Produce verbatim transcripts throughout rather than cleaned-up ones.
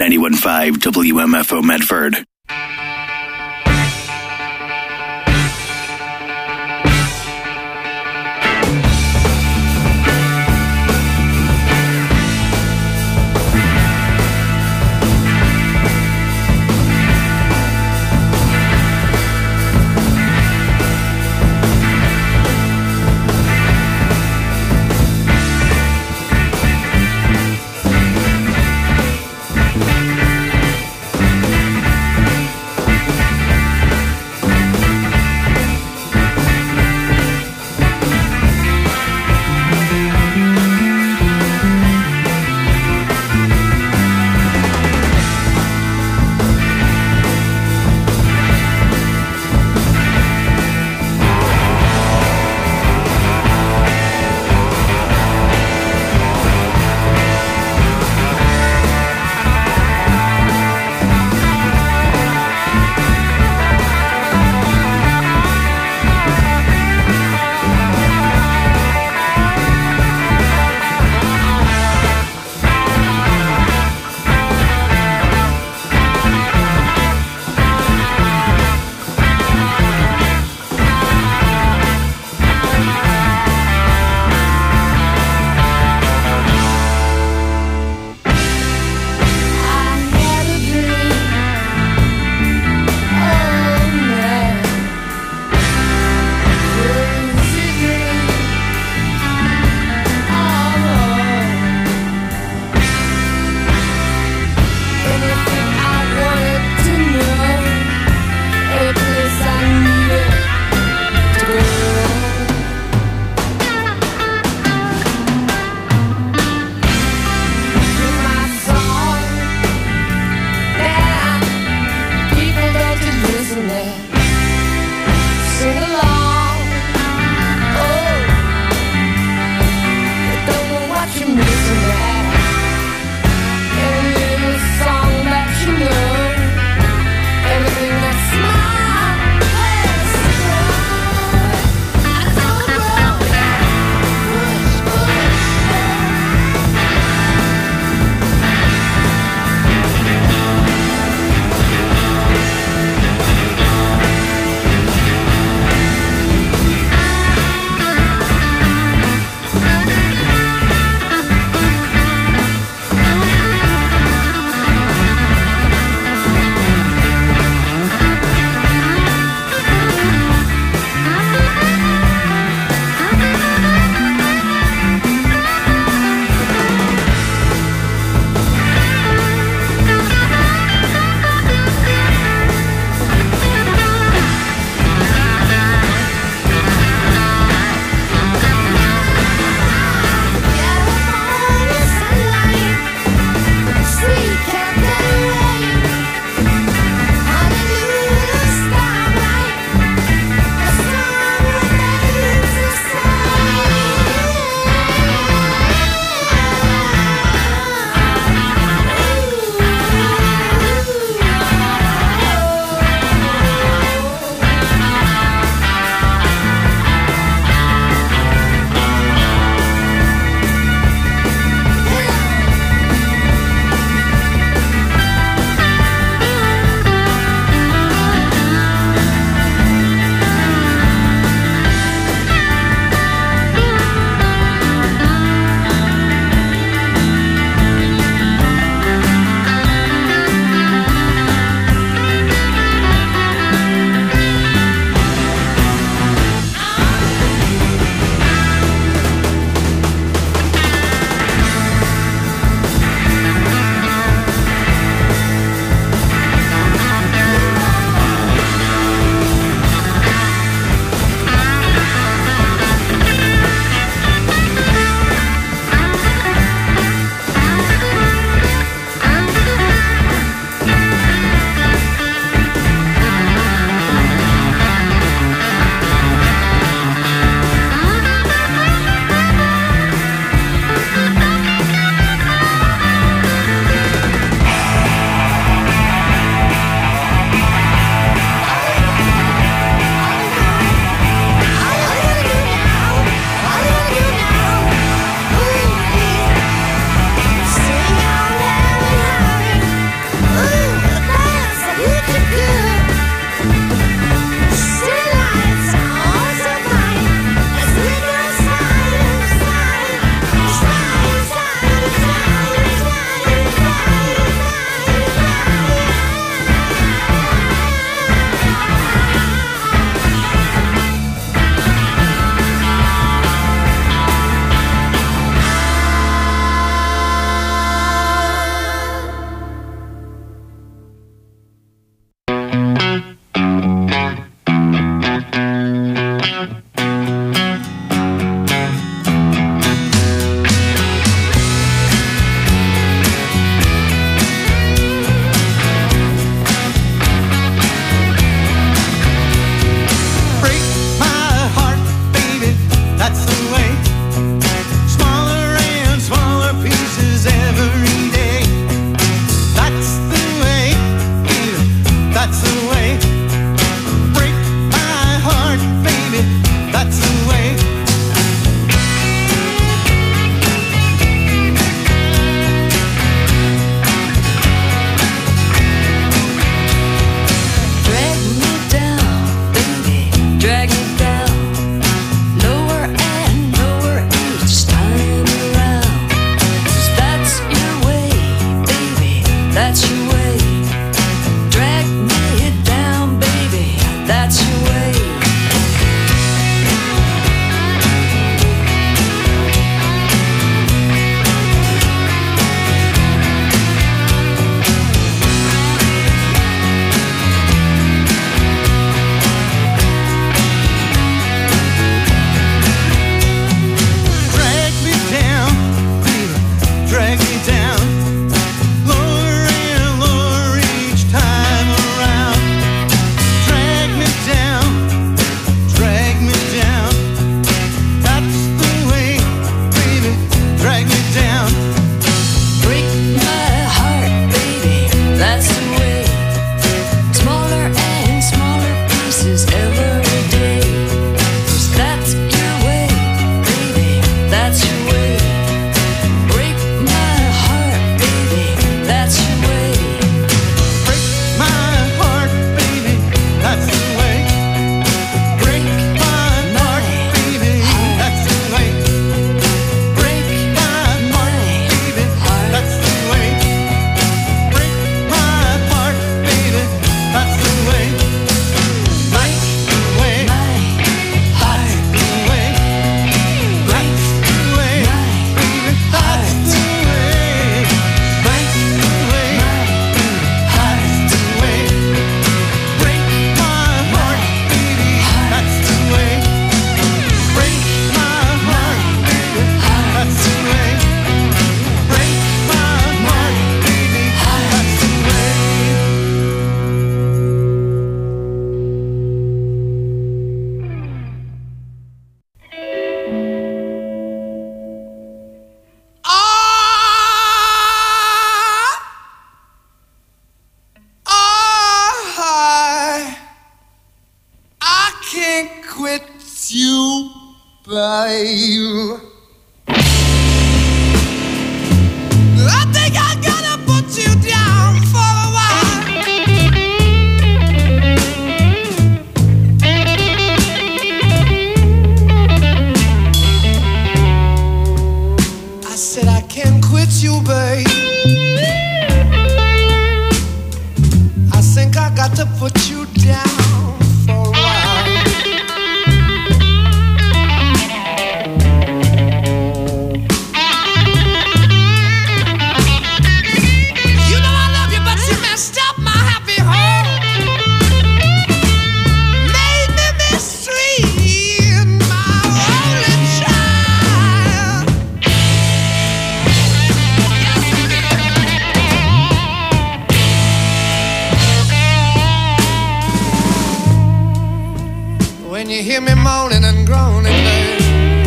ninety-one point five W M F O Medford. babe. I think I gotta put you down for a while. I said I can't quit you, babe. I think I got to put you down for a while. You know I love you, but you messed up my happy home. Made me mistreat my only child. When you hear me moaning and groaning, babe,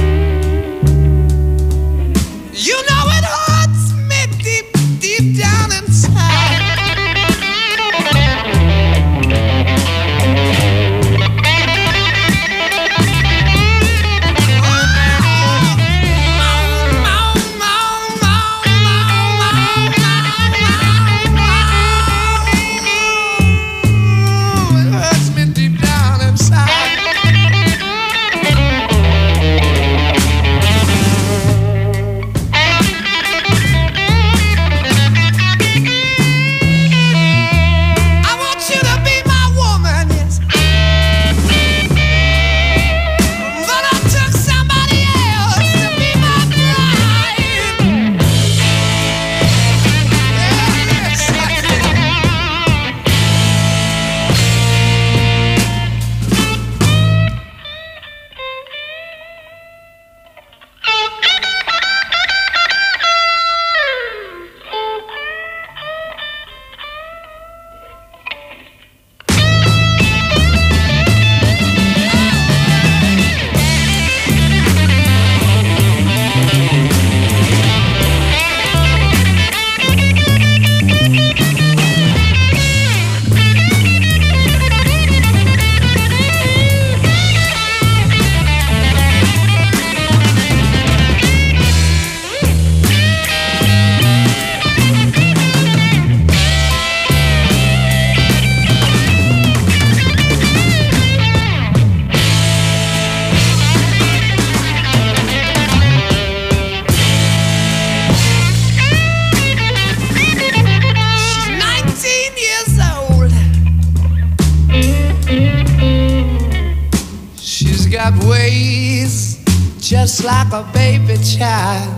you know it hurts me deep, deep down inside. It hurts me deep down inside. just like a baby child.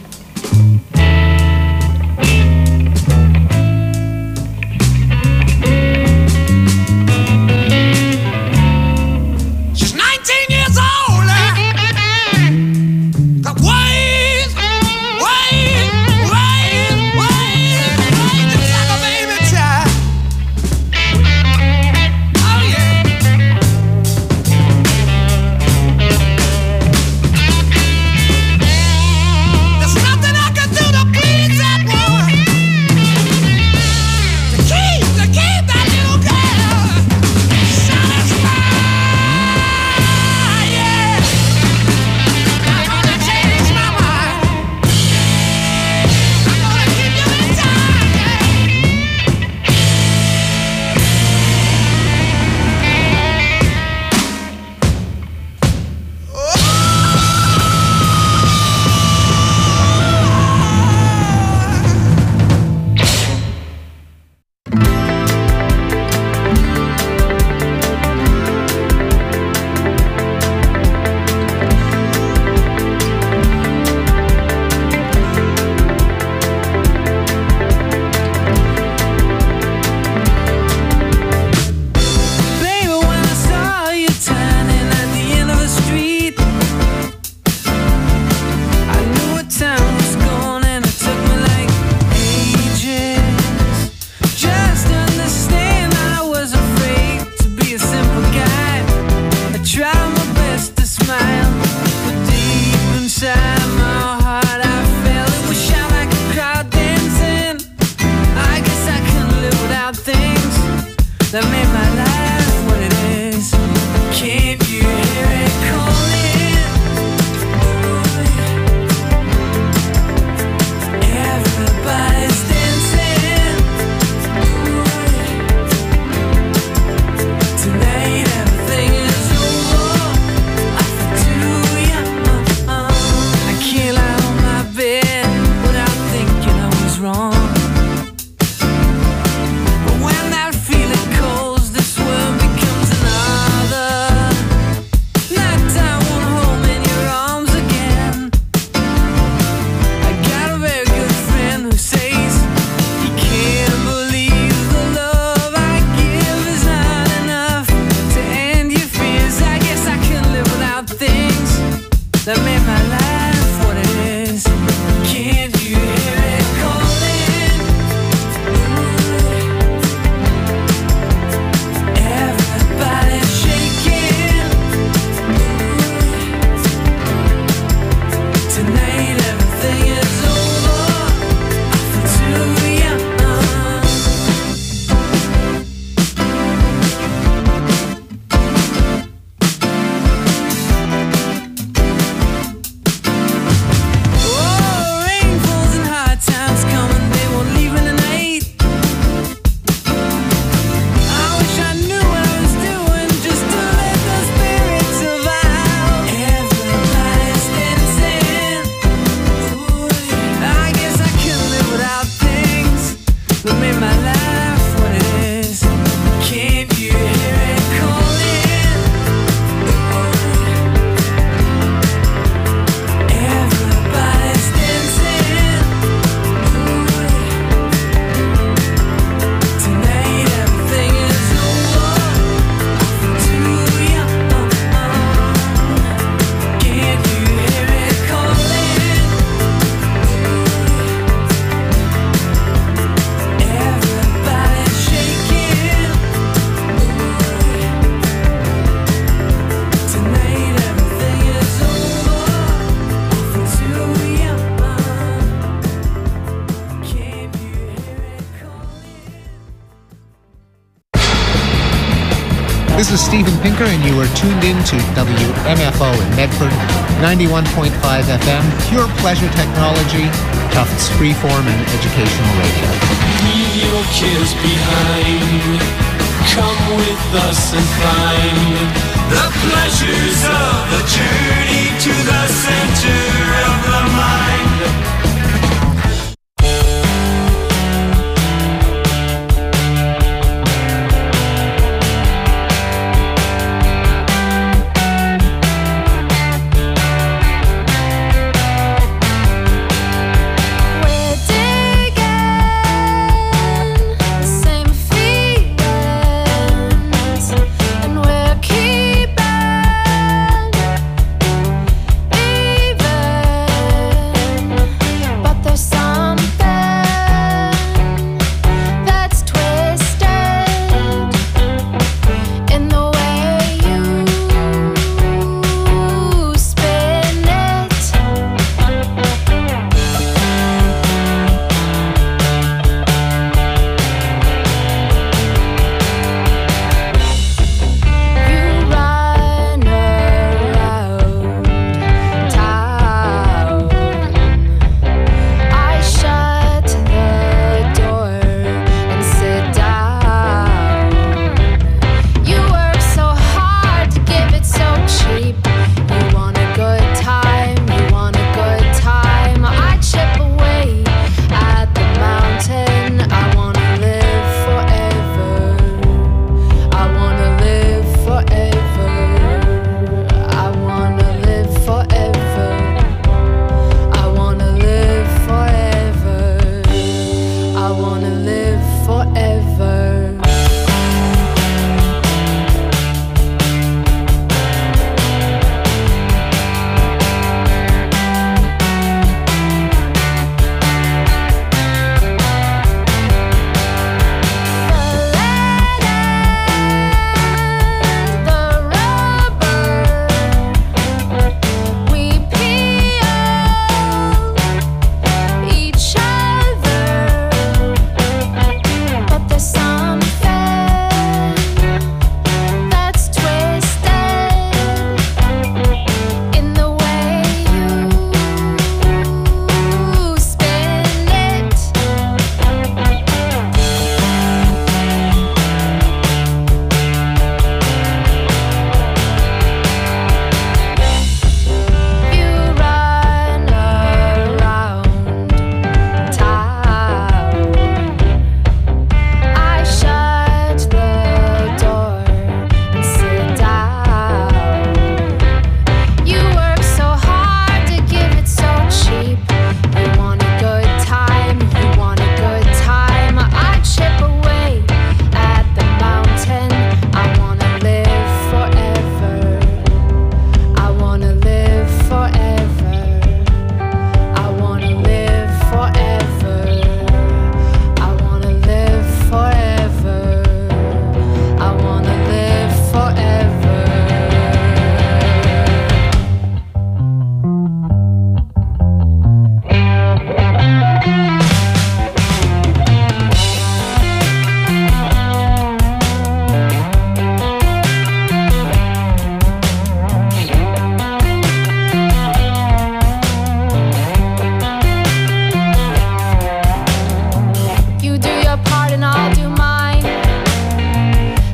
This is Steven Pinker, and you are tuned in to W M F O in Medford, ninety-one point five F M, pure pleasure technology, Tufts freeform and educational radio. Leave your cares behind. Come with us and find the pleasures of the journey to the center of the mind.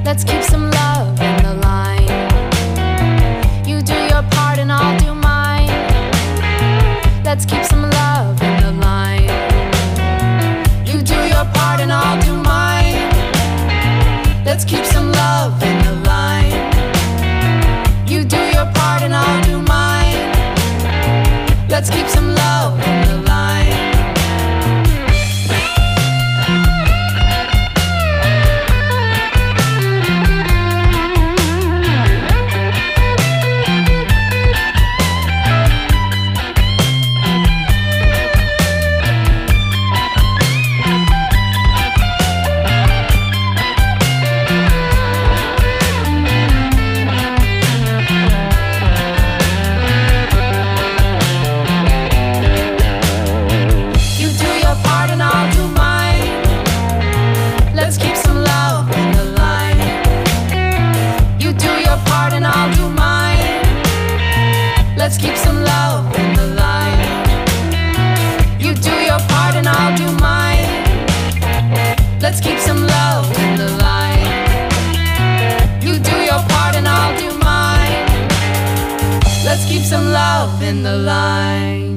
Let's keep some love in the line. You do your part and I'll do mine. Let's keep some love in the line. You do your part and I'll do mine. Let's keep some love in the line. You do your part and I'll do mine. Let's keep some love in the line. Let's keep some love in the line. You do your part and I'll do mine. Let's keep some love in the line. You do your part and I'll do mine. Let's keep some love in the line.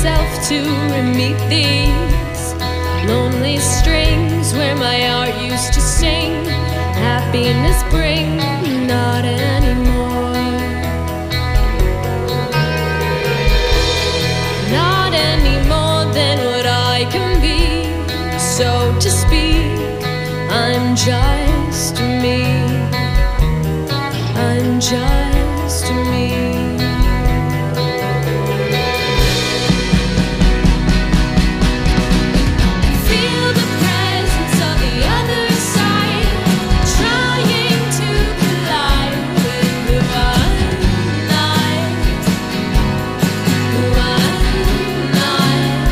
myself to meet these lonely strings where my heart used to sing. Happiness bring, not anymore. Not any more than what I can be. So to speak, I'm just me. I'm just me. Feel the presence of the other side, trying to collide with who I'm not, who I'm not.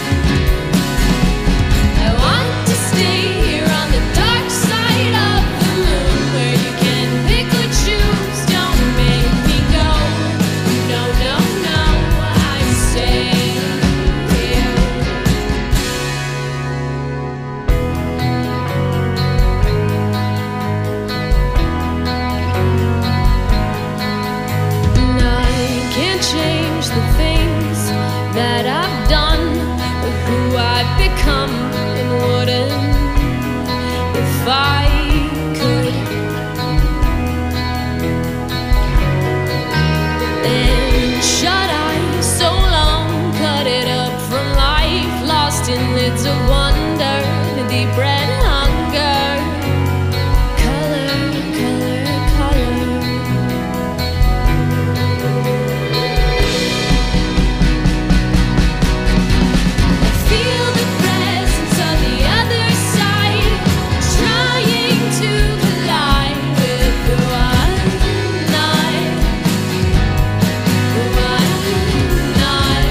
I want to stay here on the dark side of the moon, where you can pick or choose. Don't make me go. No, no, no, I stay here. And I can't change the things that I've done, or who I've become, and wouldn't if I could. Then shut eyes so long, cut it up from life, lost in lids of wonder, deep red hunger. Color, color, color. Feel the presence of the other side, trying to collide with who I'm not, who I'm not.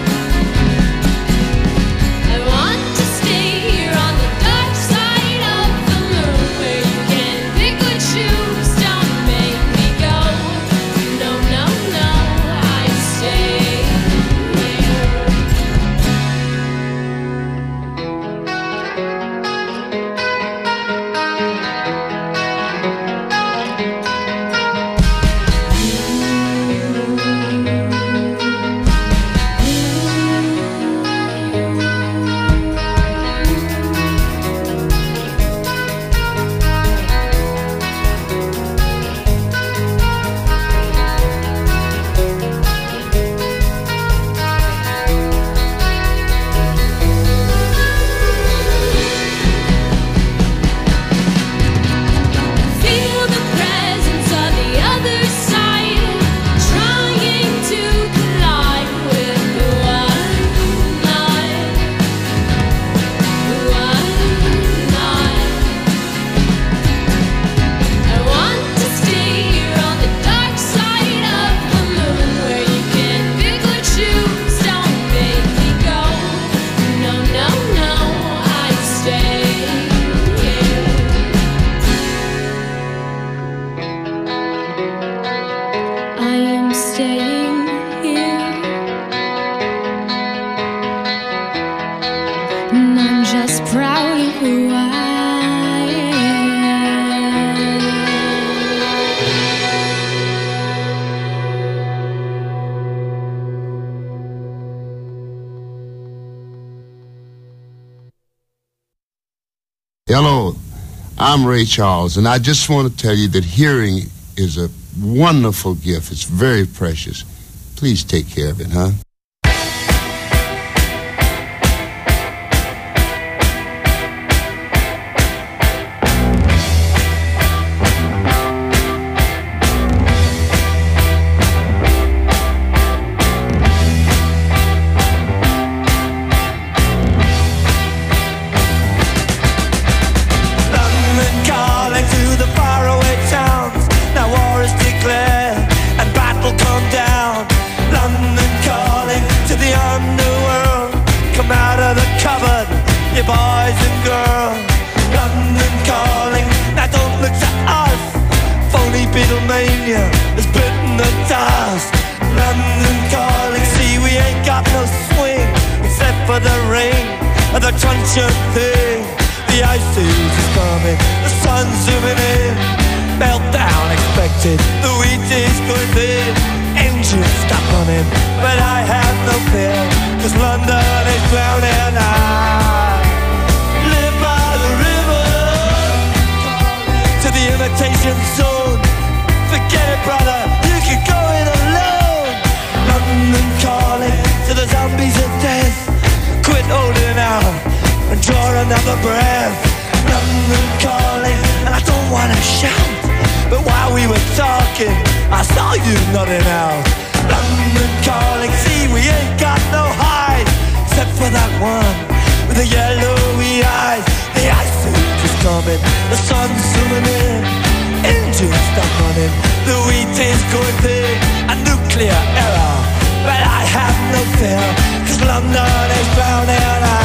I want to stay here on the dark side of the moon, where you can pick or choose. Don't make me go. No, no, no, I stay here. Feel the presence of the other side, trying to collide with who I'm not, who I'm not. I want to stay here on the dark side of the moon, where you can pick or choose. Don't make me go. No, no, no, I stay here. I am staying here, and I'm just proud of who I am. Hello, I'm Ray Charles, and I just want to tell you that hearing is a wonderful gift. It's very precious. Please take care of it, huh? London calling to the faraway towns. Now war is declared and battle come down. London calling to the underworld. Come out of the cupboard, you boys and girls. London calling, now don't look to us. Phony Beatlemania has bitten the dust. London calling, see we ain't got no swing except for the rain and the truncheon thing. The ice age is coming, the sun's zooming in. Meltdown expected, the wheat is going thin. Engines stop running, but I have no fear. 'cause London is drowning. I live by the river, to the imitation zone. Forget it, brother, you can go it alone. London calling to the zombies of death. Quit holding out and draw another breath. London calling, and I don't wanna shout, but while we were talking, I saw you nodding out. London calling, see we ain't got no hide, except for that one with the yellowy eyes. The ice age is coming, the sun's zooming in, engines stop running, the wheat is going big, a nuclear error. But I have no fear, 'cause London is drowning. I,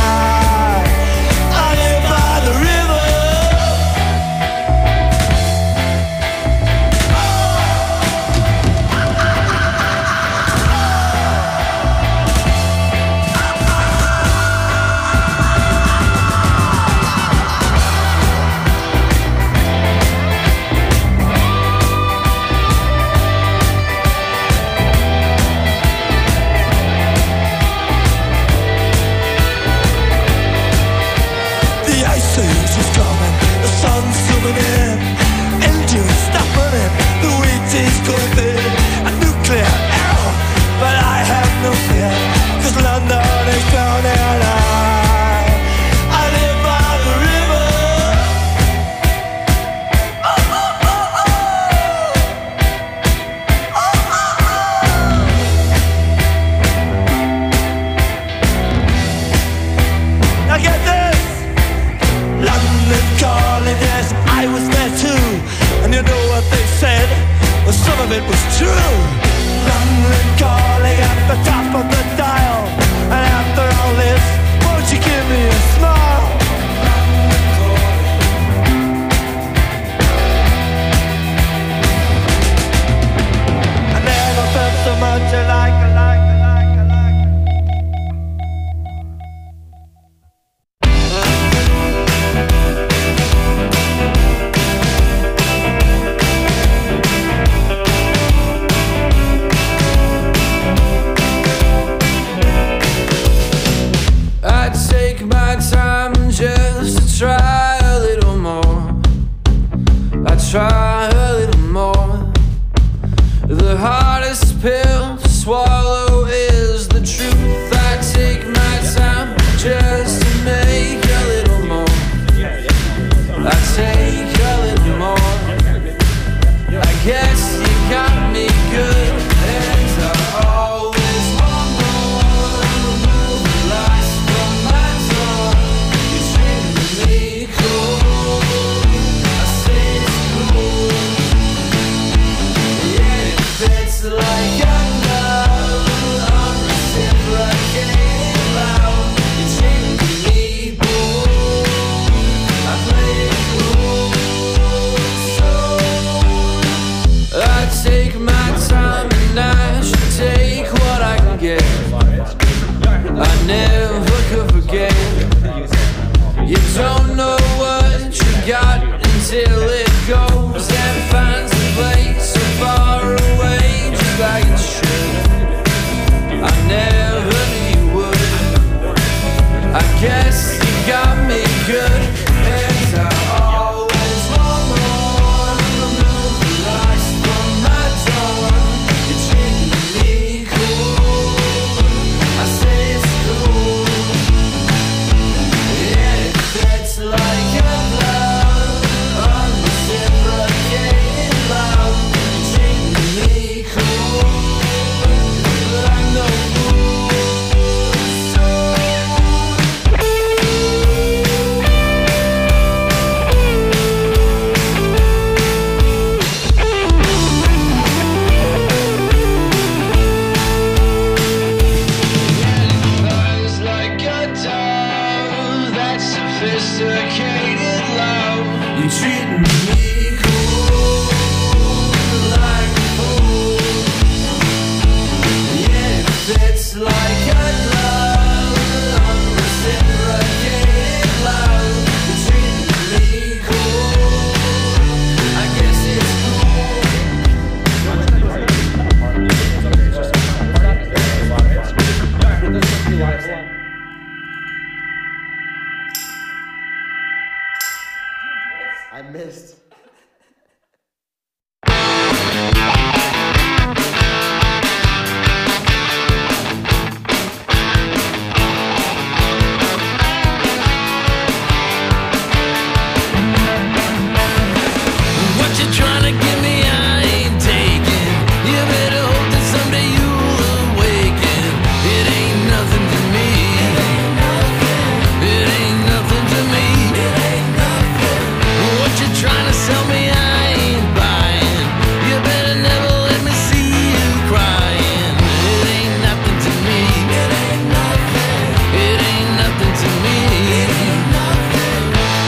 I live by the river. This I missed. What you trying to give me, I ain't taking. You better hope that someday you'll awaken. It ain't nothing to me. It ain't nothing to me. What you trying to sell me, I ain't buying. You better never let me see you crying. It ain't nothing to me. It ain't nothing. It ain't nothing to me. It ain't nothing.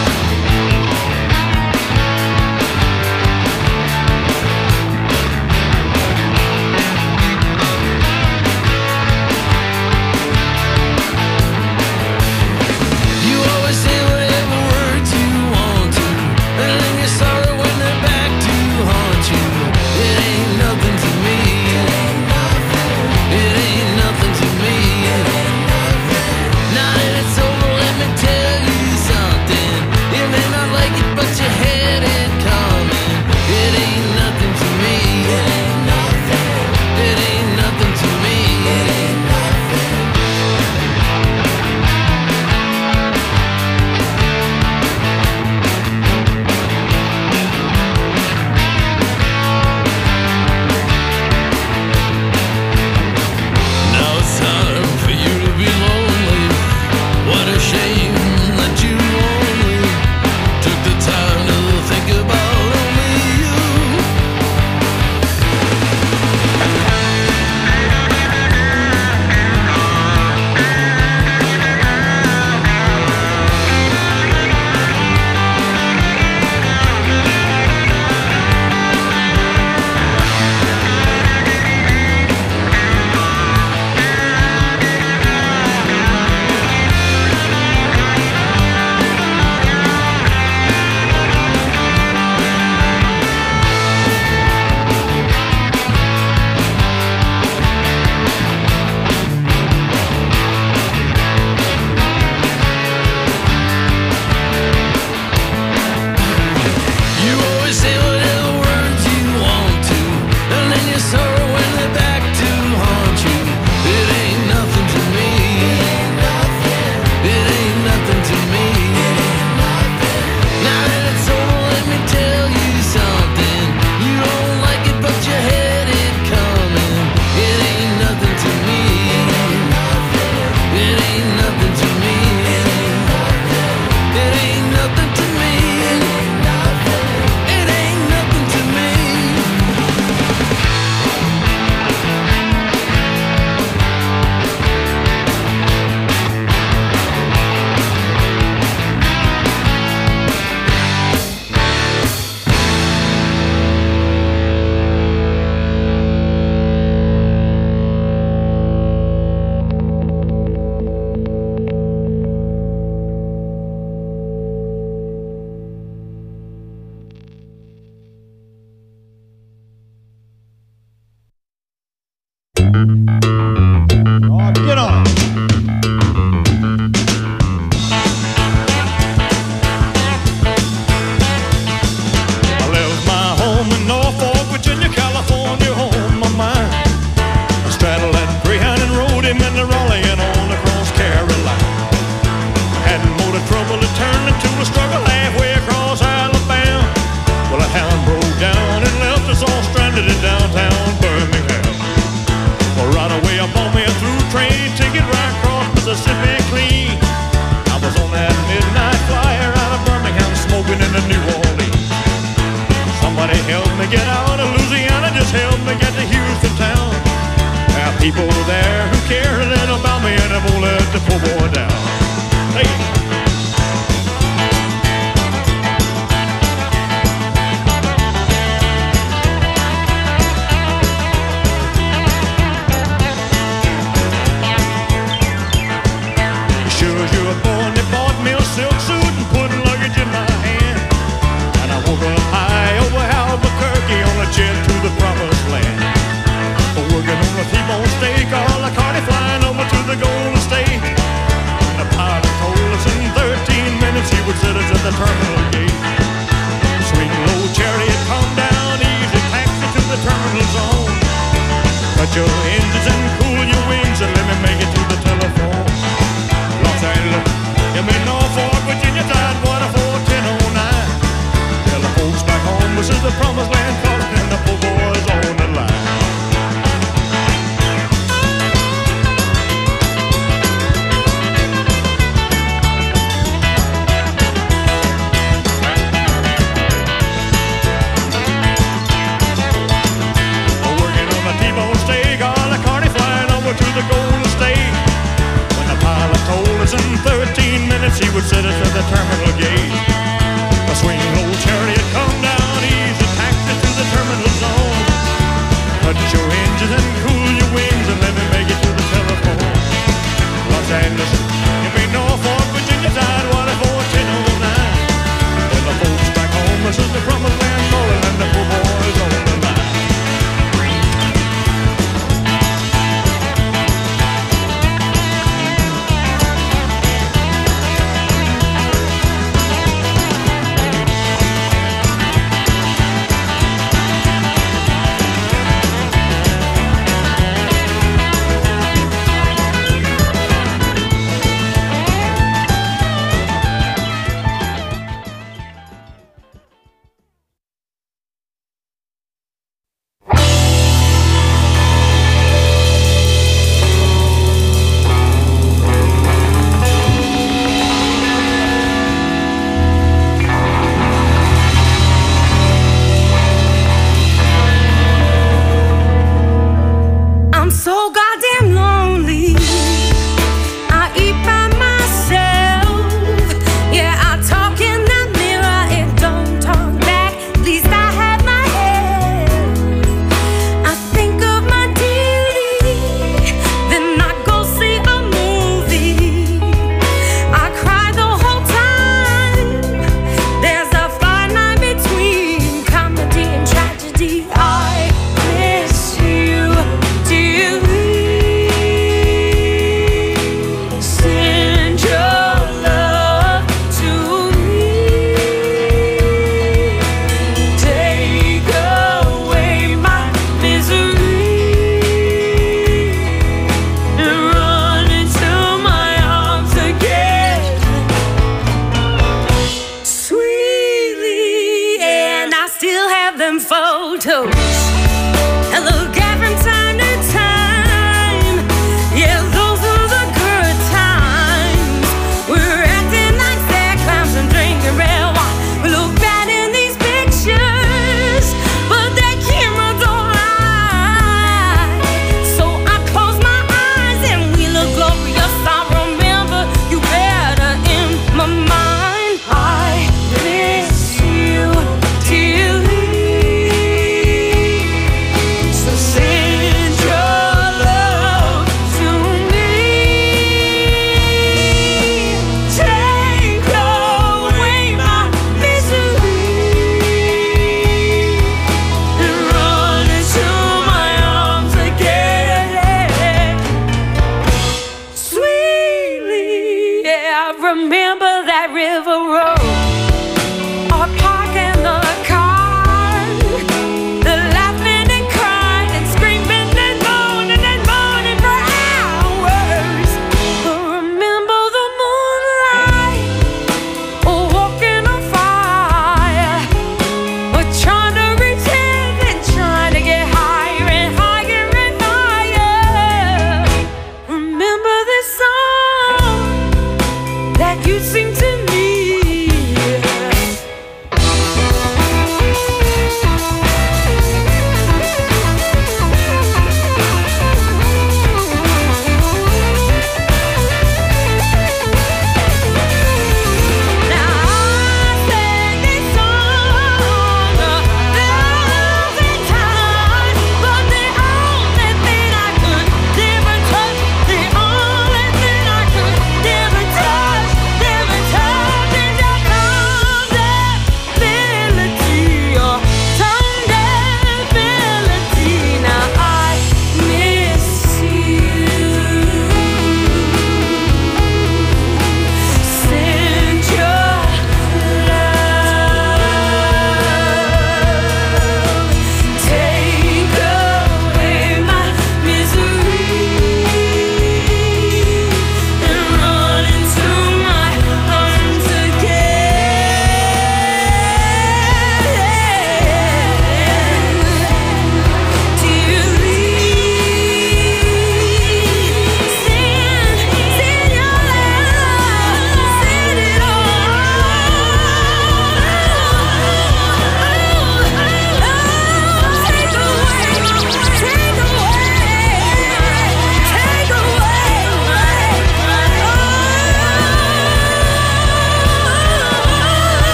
You always say whatever words you want to, and then you're sorry when they're back to haunt you. It ain't nothing to me. It ain't nothing. It ain't nothing to me. It ain't nothing. Now that it's over, let me tell you something. You may not like it, but you had it coming. It ain't nothing to me. It ain't nothing. It ain't nothing to me. It ain't nothing. Now it's time for you to be lonely. What a shame that you only took the time to think about only you. You always say whatever words you want to, and then you're sorry when they're back to haunt you. It ain't nothing to me. It ain't nothing. It ain't nothing to me. It ain't nothing. Now that it's over, let me tell you something. You don't like it, but you had it coming. It ain't nothing to me. It ain't nothing. It ain't nothing to me. It ain't nothing. It ain't nothing to me. It ain't nothing. It ain't nothing to me. Oh, get on. I left my home in Norfolk, Virginia, California, home of mine. I straddled that Greyhound and rode him into Raleigh and on across Carolina. I hadn't more to trouble, it turned into a struggle halfway across Alabama. Well, a hound broke down and left us all stranded in downtown Birmingham. Well, right away I bought me a through train ticket right across Mississippi clean. I was on that midnight flyer out of Birmingham, smoking into New Orleans. Somebody help me get out of Louisiana, just help me get to Houston town. There are people there who care a little about me and I won't let the poor boy down. Hey. Sure as you were born, they bought me a silk suit and put luggage in my hand. And I woke up high over Albuquerque on a jet to the promised land. Working on a T-bone steak, all the carny flying over to the Golden State. and she would sit us at the terminal gate. A swinging old chariot come down, ease the taxi to the terminal zone. Touch your engines and cool your wings and let me make it to the telephone. Los Angeles, you mean Norfolk, Virginia, Tidewater, fourteen oh nine. Well, the folks back home, this is the promised land calling and the poor boys on the line. Remember this song that you sing to me.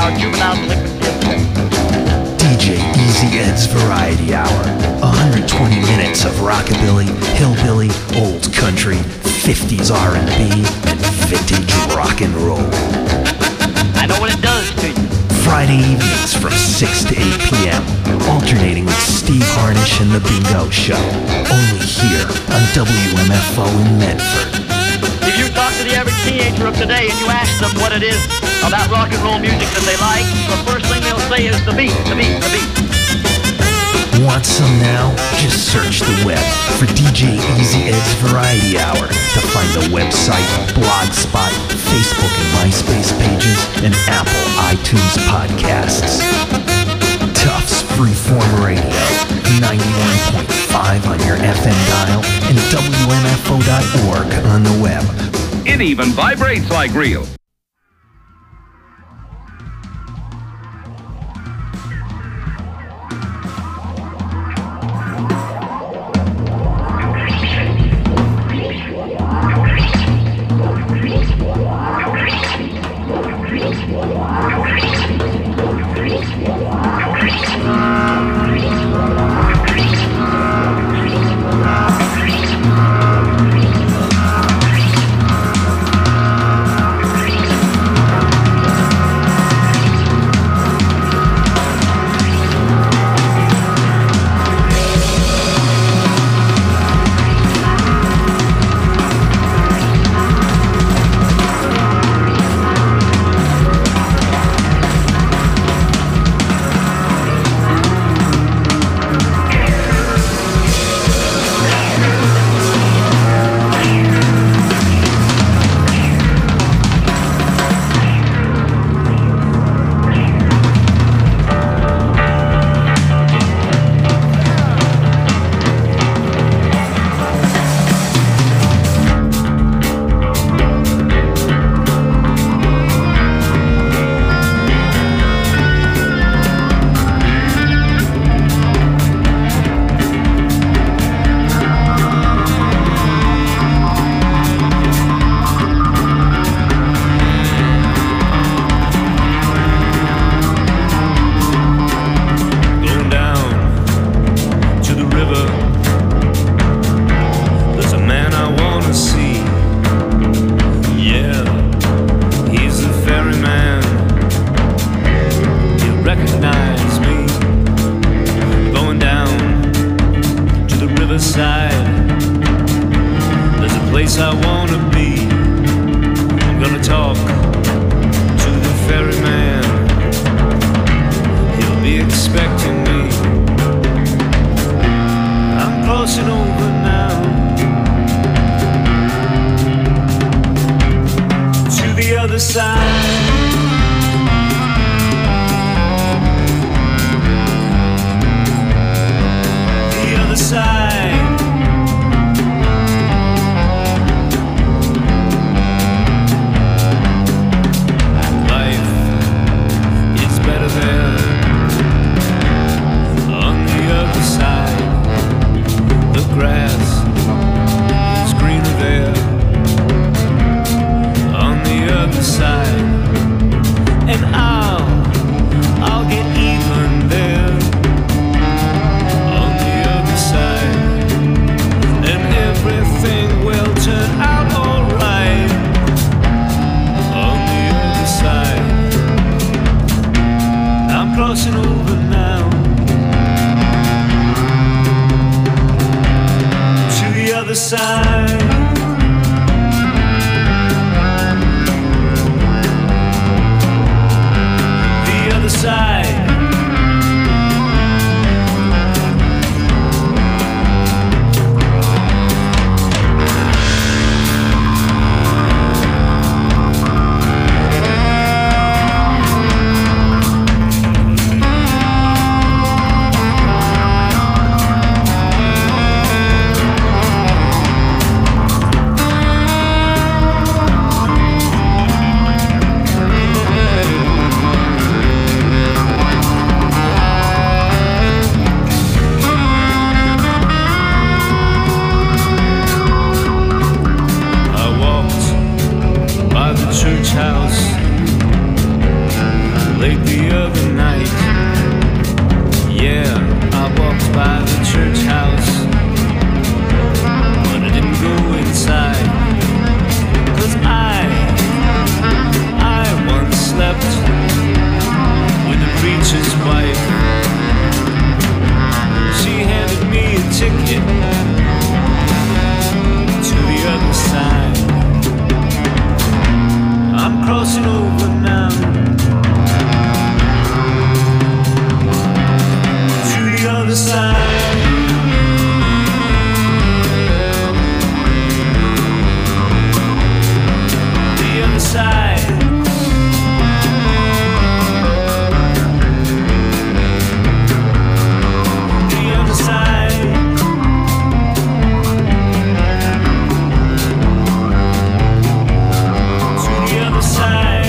our juvenile delinquency of today. D J Easy Ed's Variety Hour. one hundred twenty minutes of rockabilly, hillbilly, old country, fifties R and B, and vintage rock and roll. I know what it does to you. Friday evenings from six to eight p.m. Alternating with Steve Harnish and The Bingo Show. Only here on W M F O in Medford. If you talk to the average teenager of today and you ask them what it is about rock and roll music that they like, the first thing they'll say is the beat, the beat, the beat. Want some now? Just search the web for D J Easy Ed's Variety Hour to find the website, Blogspot, Facebook and MySpace pages, and Apple iTunes podcasts. Tufts Freeform Radio, ninety-one point five on your F M dial, and W M F O dot org on the web. It even vibrates like real. late the other night. Yeah, I walked by the church house, but I didn't go inside. Cause I, I once slept with the preacher's wife. She handed me a ticket to the other side. I'm crossing over now to the other side. The other side. The other side. To the other side.